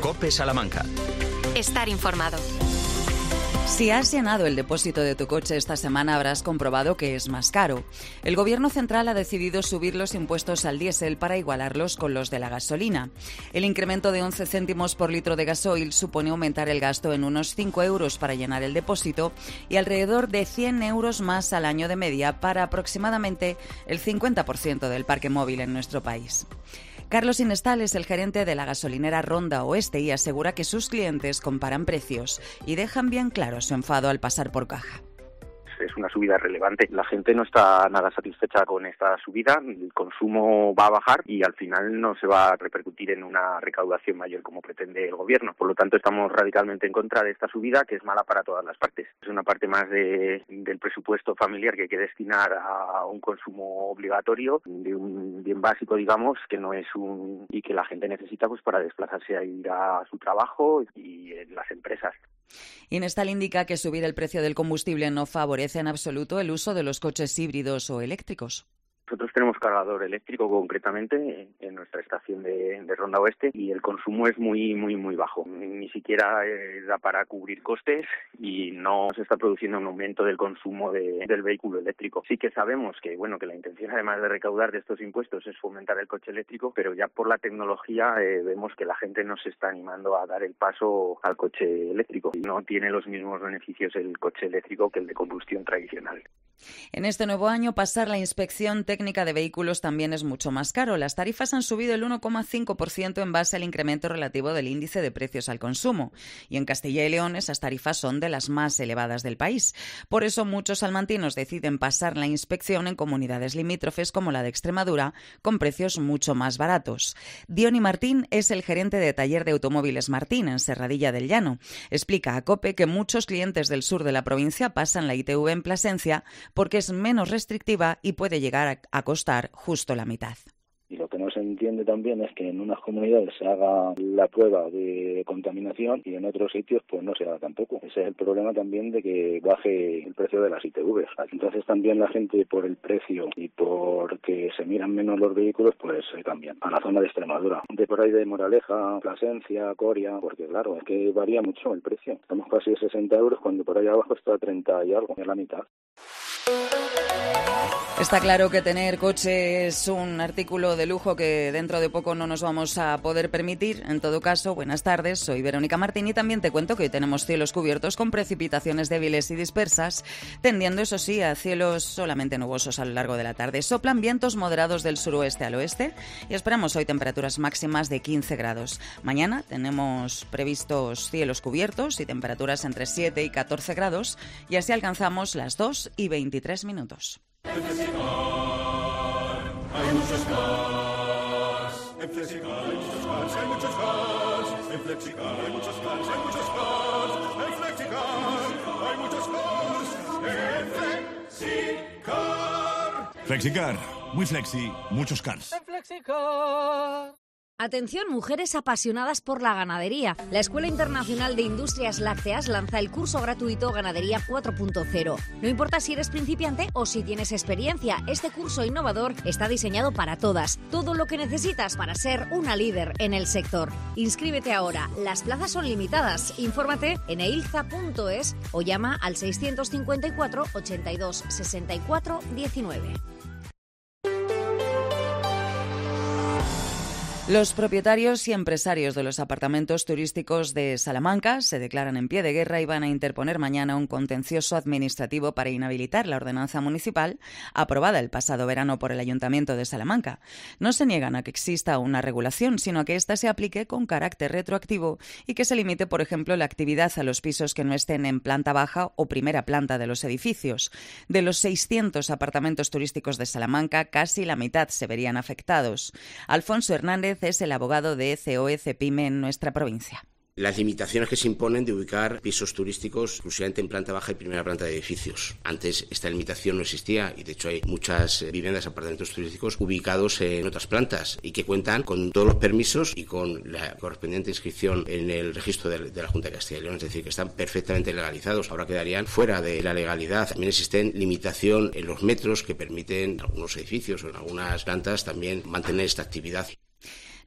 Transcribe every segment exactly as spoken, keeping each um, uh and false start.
COPE Salamanca. Estar informado. Si has llenado el depósito de tu coche esta semana, habrás comprobado que es más caro. El Gobierno central ha decidido subir los impuestos al diésel para igualarlos con los de la gasolina. El incremento de once céntimos por litro de gasoil supone aumentar el gasto en unos cinco euros para llenar el depósito y alrededor de cien euros más al año de media para aproximadamente el cincuenta por ciento del parque móvil en nuestro país. Carlos Inestal es el gerente de la gasolinera Ronda Oeste y asegura que sus clientes comparan precios y dejan bien claro su enfado al pasar por caja. Es una subida relevante. La gente no está nada satisfecha con esta subida, el consumo va a bajar y al final no se va a repercutir en una recaudación mayor como pretende el Gobierno. Por lo tanto, estamos radicalmente en contra de esta subida, que es mala para todas las partes. Es una parte más de, del presupuesto familiar que hay que destinar a un consumo obligatorio, de un bien básico, digamos, que no es un y que la gente necesita pues para desplazarse a ir a su trabajo y en las empresas. Inestal indica que subir el precio del combustible no favorece en absoluto el uso de los coches híbridos o eléctricos. Nosotros tenemos cargador eléctrico concretamente en nuestra estación de, de Ronda Oeste y el consumo es muy, muy, muy bajo. Ni siquiera eh, da para cubrir costes y no se está produciendo un aumento del consumo de, del vehículo eléctrico. Sí que sabemos que, bueno, que la intención además de recaudar de estos impuestos es fomentar el coche eléctrico, pero ya por la tecnología eh, vemos que la gente no se está animando a dar el paso al coche eléctrico. No tiene los mismos beneficios el coche eléctrico que el de combustión tradicional. En este nuevo año, pasar la inspección técnica de vehículos también es mucho más caro. Las tarifas han subido el uno coma cinco por ciento en base al incremento relativo del índice de precios al consumo. Y en Castilla y León esas tarifas son de las más elevadas del país. Por eso muchos salmantinos deciden pasar la inspección en comunidades limítrofes como la de Extremadura, con precios mucho más baratos. Diony Martín es el gerente de taller de automóviles Martín en Serradilla del Llano. Explica a COPE que muchos clientes del sur de la provincia pasan la I T V en Plasencia porque es menos restrictiva y puede llegar a costar justo la mitad. Y lo que no se entiende también es que en unas comunidades se haga la prueba de contaminación y en otros sitios pues no se haga tampoco. Ese es el problema también de que baje el precio de las I T V. Entonces también la gente por el precio y porque se miran menos los vehículos pues se cambian a la zona de Extremadura. De por ahí de Moraleja, Plasencia, Coria, porque claro, es que varía mucho el precio. Estamos casi a sesenta euros cuando por ahí abajo está a treinta y algo, es la mitad. Está claro que tener coche es un artículo de lujo que dentro de poco no nos vamos a poder permitir. En todo caso, buenas tardes, soy Verónica Martín y también te cuento que hoy tenemos cielos cubiertos con precipitaciones débiles y dispersas, tendiendo, eso sí, a cielos solamente nubosos a lo largo de la tarde. Soplan vientos moderados del suroeste al oeste y esperamos hoy temperaturas máximas de quince grados. Mañana tenemos previstos cielos cubiertos y temperaturas entre siete y catorce grados y así alcanzamos las dos y veintitrés minutos. En Flexicar hay muchos cars. En Flexicar hay muchos cars, hay muchos cars. En Flexicar hay muchos cars, hay muchos cars. En Flexicar hay muchos cars. En Flexicar. Flexicar, muy flexi, muchos cars. En Flexicar. Atención, mujeres apasionadas por la ganadería. La Escuela Internacional de Industrias Lácteas lanza el curso gratuito Ganadería cuatro punto cero. No importa si eres principiante o si tienes experiencia, este curso innovador está diseñado para todas. Todo lo que necesitas para ser una líder en el sector. Inscríbete ahora. Las plazas son limitadas. Infórmate en eilza punto es o llama al seiscientos cincuenta y cuatro, ochenta y dos, sesenta y cuatro, diecinueve. Los propietarios y empresarios de los apartamentos turísticos de Salamanca se declaran en pie de guerra y van a interponer mañana un contencioso administrativo para inhabilitar la ordenanza municipal aprobada el pasado verano por el Ayuntamiento de Salamanca. No se niegan a que exista una regulación, sino a que ésta se aplique con carácter retroactivo y que se limite, por ejemplo, la actividad a los pisos que no estén en planta baja o primera planta de los edificios. De los seiscientos apartamentos turísticos de Salamanca, casi la mitad se verían afectados. Alfonso Hernández es el abogado de C O E Cepime en nuestra provincia. Las limitaciones que se imponen de ubicar pisos turísticos exclusivamente en planta baja y primera planta de edificios. Antes esta limitación no existía y de hecho hay muchas viviendas, apartamentos turísticos ubicados en otras plantas y que cuentan con todos los permisos y con la correspondiente inscripción en el registro de, de la Junta de Castilla y León, es decir, que están perfectamente legalizados. Ahora quedarían fuera de la legalidad. También existen limitación en los metros que permiten en algunos edificios o en algunas plantas también mantener esta actividad.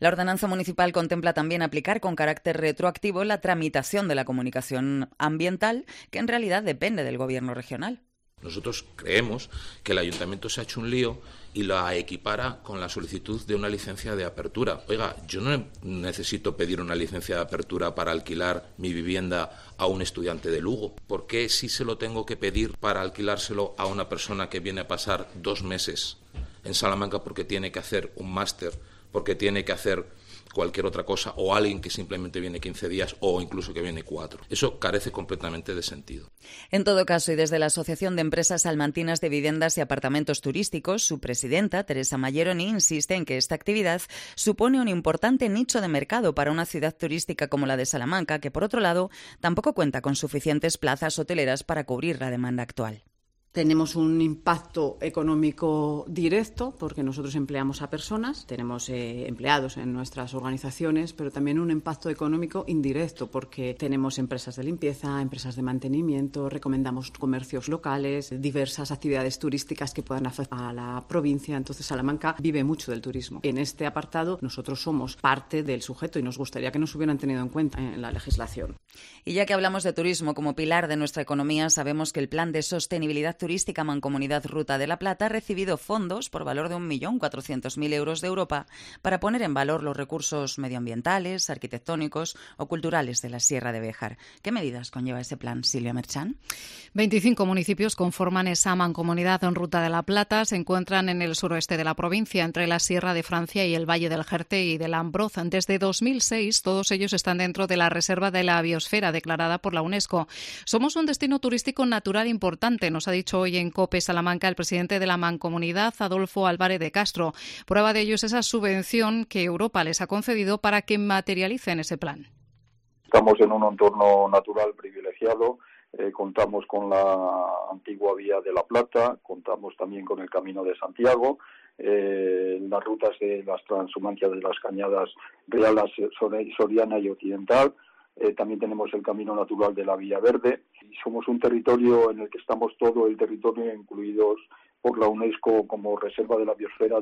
La ordenanza municipal contempla también aplicar con carácter retroactivo la tramitación de la comunicación ambiental, que en realidad depende del Gobierno regional. Nosotros creemos que el ayuntamiento se ha hecho un lío y la equipara con la solicitud de una licencia de apertura. Oiga, yo no necesito pedir una licencia de apertura para alquilar mi vivienda a un estudiante de Lugo. ¿Por qué sí se lo tengo que pedir para alquilárselo a una persona que viene a pasar dos meses en Salamanca porque tiene que hacer un máster, porque tiene que hacer cualquier otra cosa, o alguien que simplemente viene quince días o incluso que viene cuatro? Eso carece completamente de sentido. En todo caso, y desde la Asociación de Empresas Salmantinas de Viviendas y Apartamentos Turísticos, su presidenta, Teresa Mayeroni, insiste en que esta actividad supone un importante nicho de mercado para una ciudad turística como la de Salamanca, que por otro lado tampoco cuenta con suficientes plazas hoteleras para cubrir la demanda actual. Tenemos un impacto económico directo porque nosotros empleamos a personas, tenemos eh, empleados en nuestras organizaciones, pero también un impacto económico indirecto porque tenemos empresas de limpieza, empresas de mantenimiento, recomendamos comercios locales, diversas actividades turísticas que puedan afectar a la provincia. Entonces Salamanca vive mucho del turismo. En este apartado nosotros somos parte del sujeto y nos gustaría que nos hubieran tenido en cuenta en la legislación. Y ya que hablamos de turismo como pilar de nuestra economía, sabemos que el Plan de Sostenibilidad Turística Mancomunidad Ruta de la Plata ha recibido fondos por valor de un millón cuatrocientos mil euros de Europa para poner en valor los recursos medioambientales, arquitectónicos o culturales de la Sierra de Béjar. ¿Qué medidas conlleva ese plan, Silvia Merchán? veinticinco municipios conforman esa mancomunidad en Ruta de la Plata. Se encuentran en el suroeste de la provincia, entre la Sierra de Francia y el Valle del Jerte y del Ambroz. Desde dos mil seis, todos ellos están dentro de la Reserva de la Biosfera declarada por la UNESCO. Somos un destino turístico natural importante, nos ha dicho hoy en COPE Salamanca el presidente de la Mancomunidad, Adolfo Álvarez de Castro. Prueba de ello es esa subvención que Europa les ha concedido para que materialicen ese plan. Estamos en un entorno natural privilegiado. Eh, contamos con la antigua Vía de la Plata, contamos también con el Camino de Santiago, eh, las rutas de las transhumancias de las Cañadas Realas, Soriana y Occidental. Eh, también tenemos el Camino Natural de la Vía Verde y somos un territorio en el que estamos todo el territorio incluidos por la UNESCO como Reserva de la Biosfera.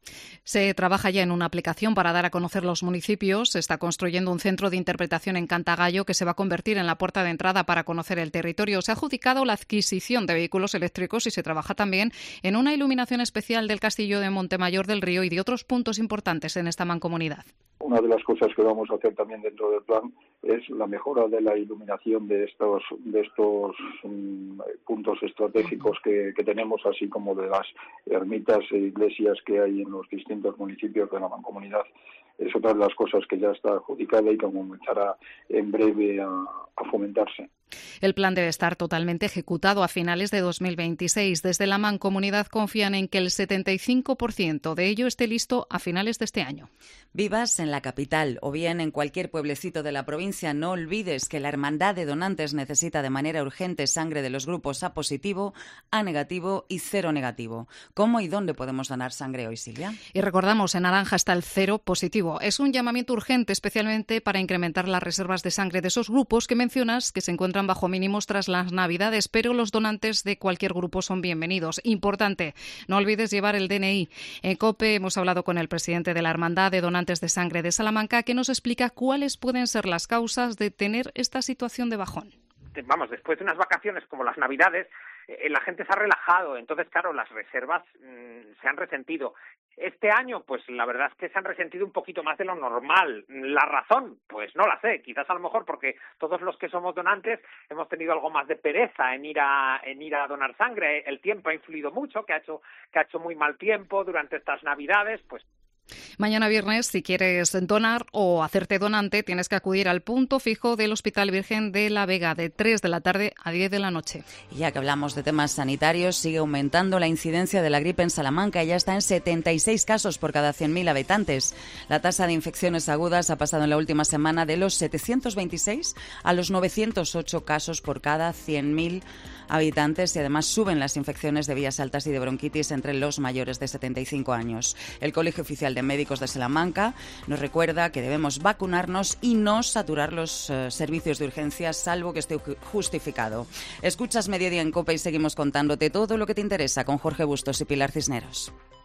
Se trabaja ya en una aplicación para dar a conocer los municipios. Se está construyendo un centro de interpretación en Cantagallo que se va a convertir en la puerta de entrada para conocer el territorio. Se ha adjudicado la adquisición de vehículos eléctricos y se trabaja también en una iluminación especial del castillo de Montemayor del Río y de otros puntos importantes en esta mancomunidad. Una de las cosas que vamos a hacer también dentro del plan es la mejora de la iluminación de estos de estos um, puntos estratégicos que, que tenemos, así como de las ermitas e iglesias que hay en los distintos municipios de la mancomunidad. Es otra de las cosas que ya está adjudicada y que comenzará en breve a, a fomentarse. El plan debe estar totalmente ejecutado a finales de dos mil veintiséis. Desde la Mancomunidad confían en que el setenta y cinco por ciento de ello esté listo a finales de este año. Vivas en la capital o bien en cualquier pueblecito de la provincia, no olvides que la Hermandad de Donantes necesita de manera urgente sangre de los grupos A positivo, A negativo y cero negativo. ¿Cómo y dónde podemos donar sangre hoy, Silvia? Y recordamos, en naranja está el cero positivo. Es un llamamiento urgente, especialmente para incrementar las reservas de sangre de esos grupos que mencionas que se encuentran bajo mínimos tras las Navidades, pero los donantes de cualquier grupo son bienvenidos. Importante, no olvides llevar el D N I. En COPE hemos hablado con el presidente de la Hermandad de Donantes de Sangre de Salamanca, que nos explica cuáles pueden ser las causas de tener esta situación de bajón. Vamos, después de unas vacaciones como las Navidades, eh, la gente se ha relajado, entonces, claro, las reservas mmm, se han resentido. Este año, pues la verdad es que se han resentido un poquito más de lo normal. ¿La razón? Pues no la sé. Quizás a lo mejor porque todos los que somos donantes hemos tenido algo más de pereza en ir a en ir a donar sangre. El tiempo ha influido mucho, que ha hecho que ha hecho muy mal tiempo durante estas Navidades, pues. Mañana viernes, si quieres donar o hacerte donante, tienes que acudir al punto fijo del Hospital Virgen de la Vega de tres de la tarde a diez de la noche. Y ya que hablamos de temas sanitarios, sigue aumentando la incidencia de la gripe en Salamanca. Ya está en setenta y seis casos por cada cien mil habitantes. La tasa de infecciones agudas ha pasado en la última semana de los setecientos veintiséis a los novecientos ocho casos por cada cien mil habitantes y además suben las infecciones de vías altas y de bronquitis entre los mayores de setenta y cinco años. El Colegio Oficial de Médicos de Salamanca nos recuerda que debemos vacunarnos y no saturar los uh, servicios de urgencia salvo que esté justificado. Escuchas Mediodía en COPE y seguimos contándote todo lo que te interesa con Jorge Bustos y Pilar Cisneros.